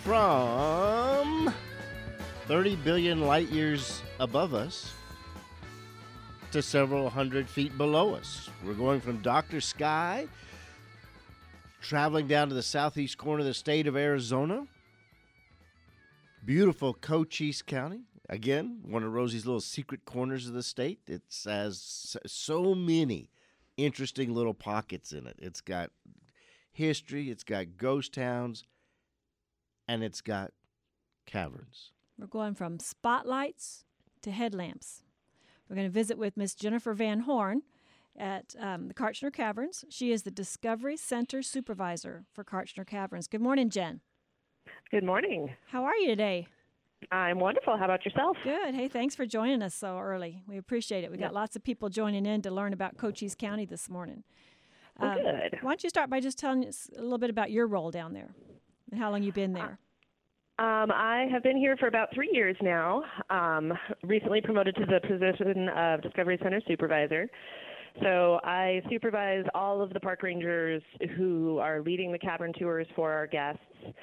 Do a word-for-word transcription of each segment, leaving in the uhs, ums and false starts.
from thirty billion light years above us to several hundred feet below us. We're going from Doctor Sky, traveling down to the southeast corner of the state of Arizona. Beautiful Cochise County. Again, one of Rosie's little secret corners of the state. It has so many interesting little pockets in it. It's got history, it's got ghost towns, and it's got caverns. We're going from spotlights to headlamps. We're going to visit with Miss Jennifer Van Horn at um, the Kartchner Caverns. She is the Discovery Center Supervisor for Kartchner Caverns. Good morning, Jen. Good morning. How are you today? I'm wonderful. How about yourself? Good. Hey, thanks for joining us so early. We appreciate it. We got Yeah. lots of people joining in to learn about Cochise County this morning. Well, Um, good. Why don't you start by just telling us a little bit about your role down there and how long you've been there? Um, I have been here for about three years now. Um, recently promoted to the position of Discovery Center Supervisor. So I supervise all of the park rangers who are leading the cavern tours for our guests.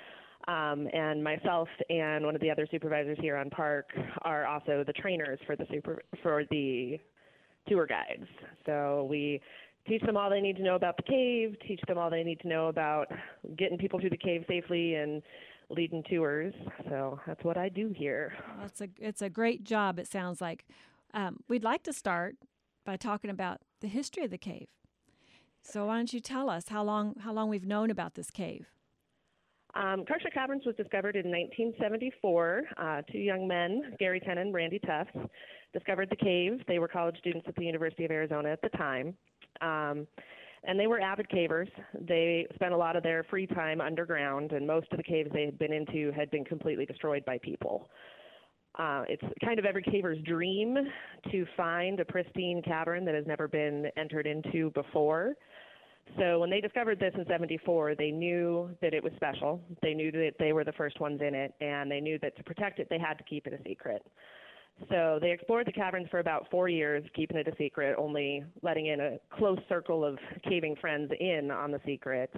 Um, and myself and one of the other supervisors here on park are also the trainers for the super for the tour guides. So we teach them all they need to know about the cave, teach them all they need to know about getting people through the cave safely and leading tours. So that's what I do here. Well, it's a it's a great job. It sounds like. Um, we'd like to start by talking about the history of the cave. So why don't you tell us how long how long we've known about this cave? Um, Kartchner Caverns was discovered in nineteen seventy-four. Uh, two young men, Gary Tennant and Randy Tufts, discovered the cave. They were college students at the University of Arizona at the time. Um, and they were avid cavers. They spent a lot of their free time underground, and most of the caves they had been into had been completely destroyed by people. Uh, it's kind of every caver's dream to find a pristine cavern that has never been entered into before. So when they discovered this in seventy-four, they knew that it was special. They knew that they were the first ones in it, and they knew that to protect it, they had to keep it a secret. So they explored the caverns for about four years, keeping it a secret, only letting in a close circle of caving friends in on the secret.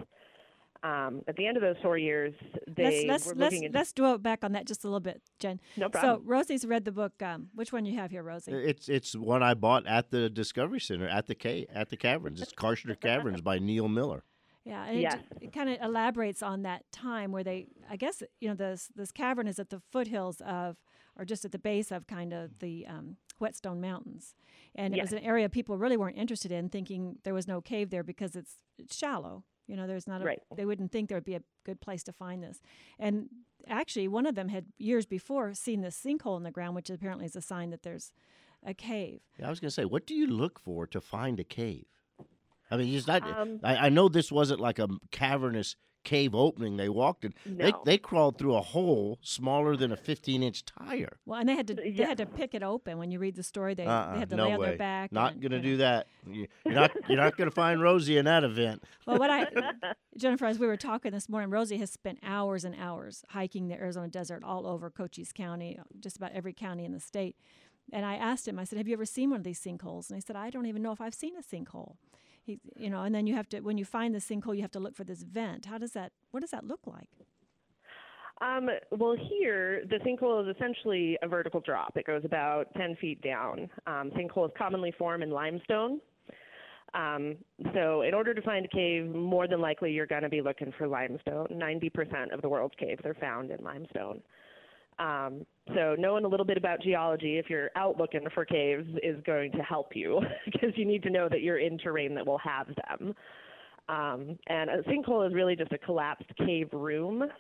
Um, at the end of those four years, they let's let's were let's, looking into... let's dwell back on that just a little bit, Jen. No problem. So Rosie's read the book. Um, which one you have here, Rosie? It's it's one I bought at the Discovery Center at the cave, at the caverns. It's Kartchner Caverns by Neil Miller. Yeah, and Yes. it, it kind of elaborates on that time where they, I guess, you know, this this cavern is at the foothills of, or just at the base of kind of the um, Whetstone Mountains. And it Yes. was an area people really weren't interested in, thinking there was no cave there because it's, it's shallow. You know, there's not a, Right. they wouldn't think there would be a good place to find this. And actually, one of them had years before seen this sinkhole in the ground, which apparently is a sign that there's a cave. Yeah, I was going to say, what do you look for to find a cave? I mean, it's not. Um, I, I know this wasn't like a cavernous cave opening they walked in. They No. they crawled through a hole smaller than a fifteen inch tire. Well, and they had to they Yeah. had to pick it open. When you read the story, they, Uh-uh, they had to no lay on way. their back. Not and, going to you do know. that. You- You're not. You're not going to find Rosie in that event. Well, what I, Jennifer, as we were talking this morning, Rosie has spent hours and hours hiking the Arizona desert all over Cochise County, just about every county in the state. And I asked him, I said, have you ever seen one of these sinkholes? And he said, I don't even know if I've seen a sinkhole. He, you know, and then you have to, when you find the sinkhole, you have to look for this vent. How does that, what does that look like? Um, well, here, the sinkhole is essentially a vertical drop. It goes about ten feet down. Um, sinkholes commonly form in limestone. Um, so in order to find a cave, more than likely you're going to be looking for limestone. ninety percent of the world's caves are found in limestone. Um, so knowing a little bit about geology, if you're out looking for caves, is going to help you because you need to know that you're in terrain that will have them. Um, and a sinkhole is really just a collapsed cave room.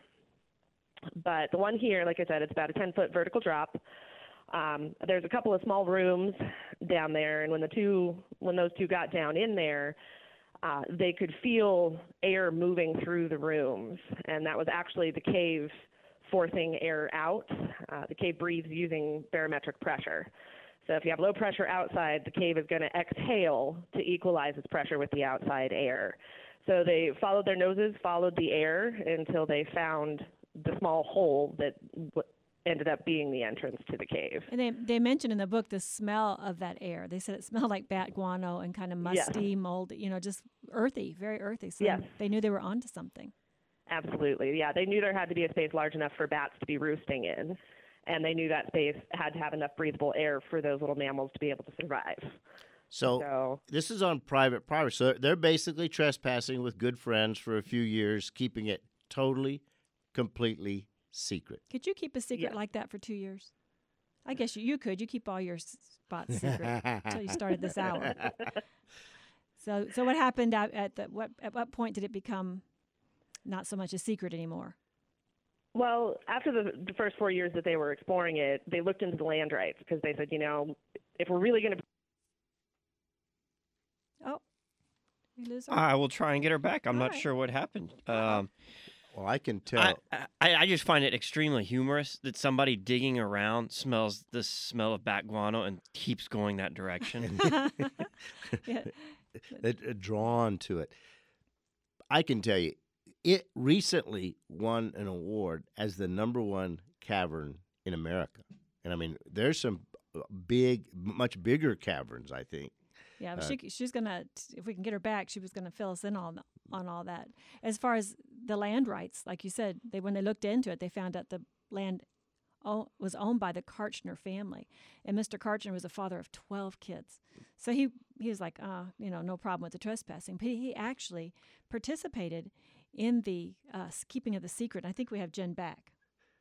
But the one here, like I said, it's about a ten-foot vertical drop. Um, there's a couple of small rooms down there, and when the two, when those two got down in there, uh, they could feel air moving through the rooms, and that was actually the cave forcing air out. Uh, the cave breathes using barometric pressure. So if you have low pressure outside, the cave is going to exhale to equalize its pressure with the outside air. So they followed their noses, followed the air until they found the small hole that w- ended up being the entrance to the cave. And they, they mentioned in the book the smell of that air. They said it smelled like bat guano and kind of Yes. musty, moldy, you know, just earthy, very earthy. So Yes. they knew they were onto something. Absolutely. Yeah, they knew there had to be a space large enough for bats to be roosting in, and they knew that space had to have enough breathable air for those little mammals to be able to survive. So, So this is on private property. So they're basically trespassing with good friends for a few years, keeping it totally, completely secret. Could you keep a secret Yeah. like that for two years? I guess you, you could. You keep all your s- spots secret until you started this hour. So, so what happened at, at the what at what point did it become not so much a secret anymore? Well, after the, the first four years that they were exploring it, they looked into the land rights because they said, you know, if we're really going to Oh, you lose her? I will try and get her back. I'm All not right. sure what happened. Um, Well, I can I, tell. I, I just find it extremely humorous that somebody digging around smells the smell of bat guano and keeps going that direction. Yeah. it, it drawn to it. I can tell you, it recently won an award as the number one cavern in America. And I mean, there's some big, much bigger caverns, I think. Yeah, but Uh, she she's gonna if we can get her back, she was gonna fill us in on on all that. As far as the land rights, like you said, they when they looked into it, they found out the land o- was owned by the Karchner family, and Mister Karchner was a father of twelve kids. So he he was like, uh, you know, no problem with the trespassing. But he, he actually participated in the uh, s- keeping of the secret. I think we have Jen back.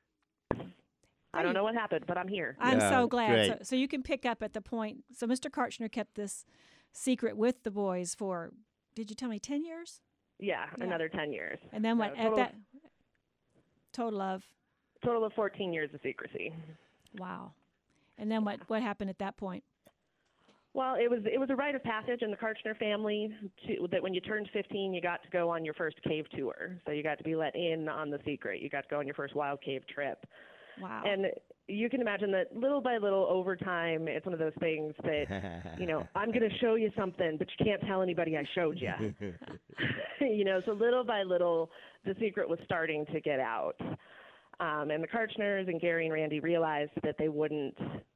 I don't know what happened, but I'm here. I'm Yeah, so glad. So, great. so you can pick up at the point. So Mister Karchner kept this secret with the boys for, did you tell me, ten years? Yeah, Yeah. another ten years. And then what, So at total- that, total of, Total of fourteen years of secrecy. wow. And then what, what happened at that point? Well, it was it was a rite of passage in the Karchner family to, that when you turned fifteen, you got to go on your first cave tour. So you got to be let in on the secret. You got to go on your first wild cave trip. Wow. And you can imagine that little by little over time, it's one of those things that, you know, I'm going to show you something, but you can't tell anybody I showed you. You know, so little by little, the secret was starting to get out. Um, and the Karchners and Gary and Randy realized that they wouldn't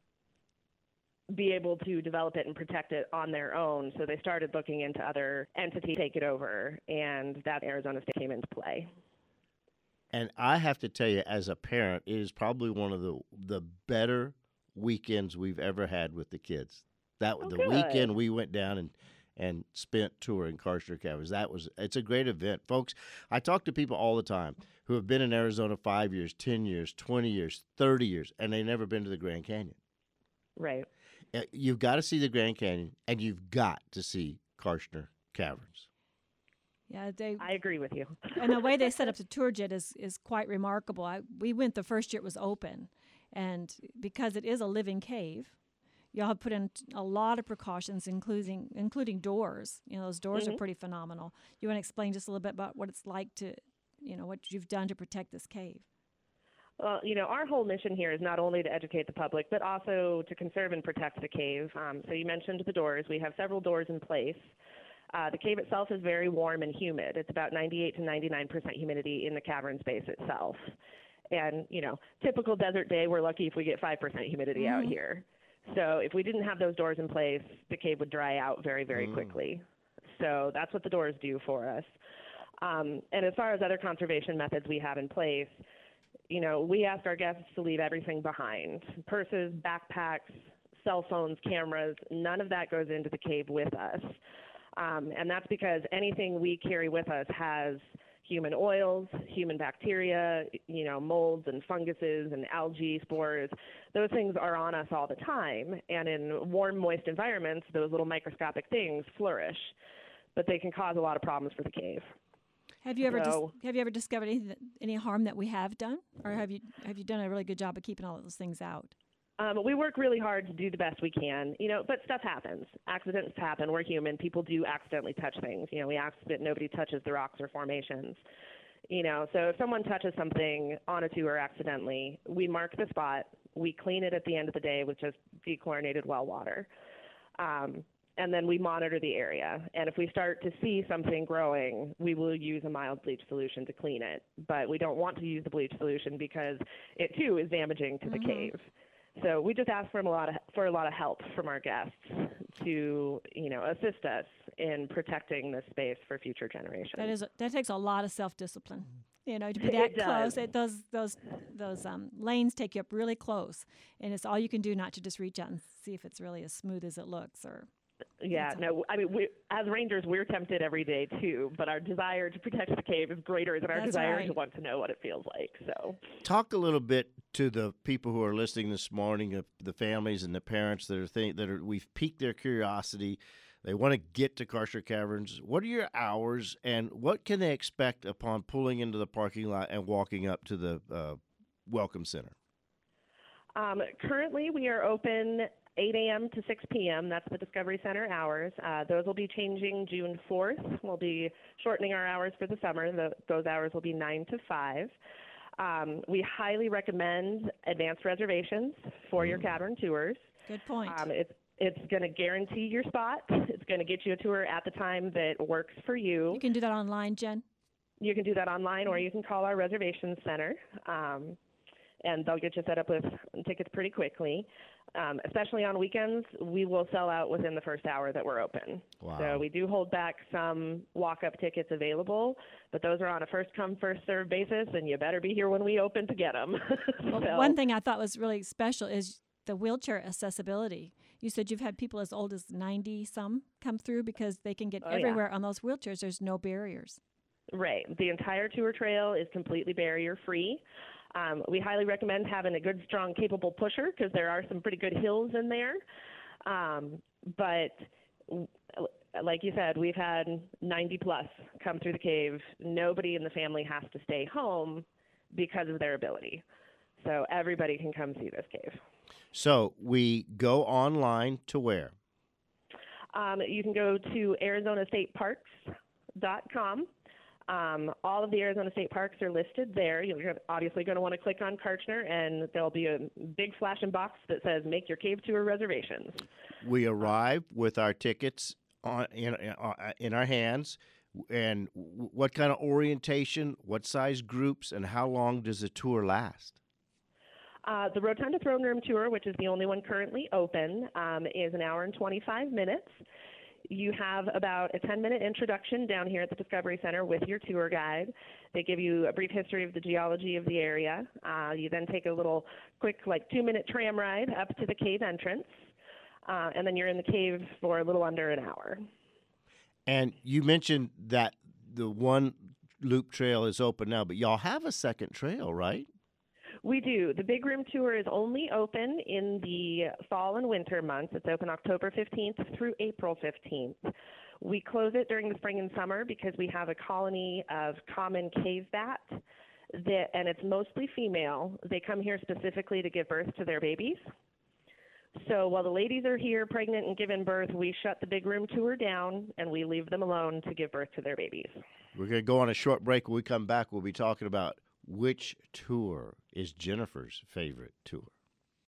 be able to develop it and protect it on their own. So they started looking into other entities to take it over, and that Arizona State came into play. And I have to tell you, as a parent, it is probably one of the the better weekends we've ever had with the kids. That Oh, the good. weekend we went down and and spent touring Karchner Caverns. That was it's a great event, folks. I talk to people all the time who have been in Arizona five years, ten years, twenty years, thirty years, and they've never been to the Grand Canyon. Right. Uh, You've got to see the Grand Canyon, and you've got to see Karchner Caverns. yeah, they, I agree with you. and the way they set up the tour jet is, is quite remarkable. I, we went the first year it was open, and because it is a living cave, y'all have put in t- a lot of precautions, including including doors. You know, those doors are Mhm. pretty phenomenal. You want to explain just a little bit about what it's like to, you know, what you've done to protect this cave? Well, you know, our whole mission here is not only to educate the public, but also to conserve and protect the cave. Um, so you mentioned the doors. We have several doors in place. Uh, the cave itself is very warm and humid. It's about ninety-eight to ninety-nine percent humidity in the cavern space itself. And, you know, typical desert day, we're lucky if we get five percent humidity out Mhm. here. So if we didn't have those doors in place, the cave would dry out very, very Mm. quickly. So that's what the doors do for us. Um, and as far as other conservation methods we have in place, you know, we ask our guests to leave everything behind. Purses, backpacks, cell phones, cameras, none of that goes into the cave with us. Um, and that's because anything we carry with us has human oils, human bacteria, you know, molds and funguses and algae spores. Those things are on us all the time. And in warm, moist environments, those little microscopic things flourish. But they can cause a lot of problems for the cave. Have you ever dis- So- have you ever discovered any, th- any harm that we have done, or have you have you done a really good job of keeping all of those things out? Um, we work really hard to do the best we can, you know, but stuff happens. Accidents happen. We're human. People do accidentally touch things. You know, we ask that nobody touches the rocks or formations. You know, so if someone touches something on a tour accidentally, we mark the spot. We clean it at the end of the day with just dechlorinated well water. Um, and then we monitor the area. And if we start to see something growing, we will use a mild bleach solution to clean it. But we don't want to use the bleach solution because it, too, is damaging to the Mhm. cave. So we just ask for a lot of for a lot of help from our guests to, you know, assist us in protecting this space for future generations. That is a, that takes a lot of self discipline. You know, to be that It does. close, it, those those those um, lanes take you up really close, and it's all you can do not to just reach out and see if it's really as smooth as it looks. Or Yeah, no, I mean, we, as rangers, we're tempted every day too, but our desire to protect the cave is greater than our That's desire right. to want to know what it feels like. So, Talk a little bit to the people who are listening this morning, of the families and the parents that are think that are we've piqued their curiosity. They want to get to Karcher Caverns. What are your hours, and what can they expect upon pulling into the parking lot and walking up to the uh, Welcome Center? um, currently, we are open eight a.m. to six p.m. That's the Discovery Center hours. Uh, those will be changing June fourth. We'll be shortening our hours for the summer. The, those hours will be nine to five. Um, we highly recommend advanced reservations for your cavern tours. good point. Um, it's it's going to guarantee your spot. It's going to get you a tour at the time that works for you. You can do that online, Jen. You can do that online, or you can call our reservations center, um, and they'll get you set up with tickets pretty quickly. Um, especially on weekends, we will sell out within the first hour that we're open. Wow. So we do hold back some walk-up tickets available, but those are on a first-come, first-served basis, and you better be here when we open to get them. Well, so, one thing I thought was really special is the wheelchair accessibility. You said you've had people as old as ninety some come through because they can get Oh, yeah. everywhere on those wheelchairs. There's no barriers. Right. The entire tour trail is completely barrier-free. Um, we highly recommend having a good, strong, capable pusher because there are some pretty good hills in there. Um, but w- like you said, we've had ninety plus come through the cave. Nobody in the family has to stay home because of their ability. So everybody can come see this cave. So we go online to where? Um, you can go to arizona state parks dot com. Um, all of the Arizona State Parks are listed there. You're obviously going to want to click on Karchner, and there'll be a big flashing box that says "Make your cave tour reservations." We arrive with our tickets on in uh, in our hands, and w- what kind of orientation, what size groups, and how long does the tour last? Uh, the Rotunda Throne Room Tour, which is the only one currently open, um, is an hour and twenty-five minutes. You have about a ten-minute introduction down here at the Discovery Center with your tour guide. They give you a brief history of the geology of the area. Uh, you then take a little quick, like, two-minute tram ride up to the cave entrance, uh, and then you're in the cave for a little under an hour. And you mentioned that the one loop trail is open now, but y'all have a second trail, right? We do. The Big Room Tour is only open in the fall and winter months. It's open October fifteenth through April fifteenth. We close it during the spring and summer because we have a colony of common cave bat, that, and it's mostly female. They come here specifically to give birth to their babies. So while the ladies are here pregnant and giving birth, we shut the Big Room Tour down and we leave them alone to give birth to their babies. We're going to go on a short break. When we come back, we'll be talking about which tour is Jennifer's favorite tour.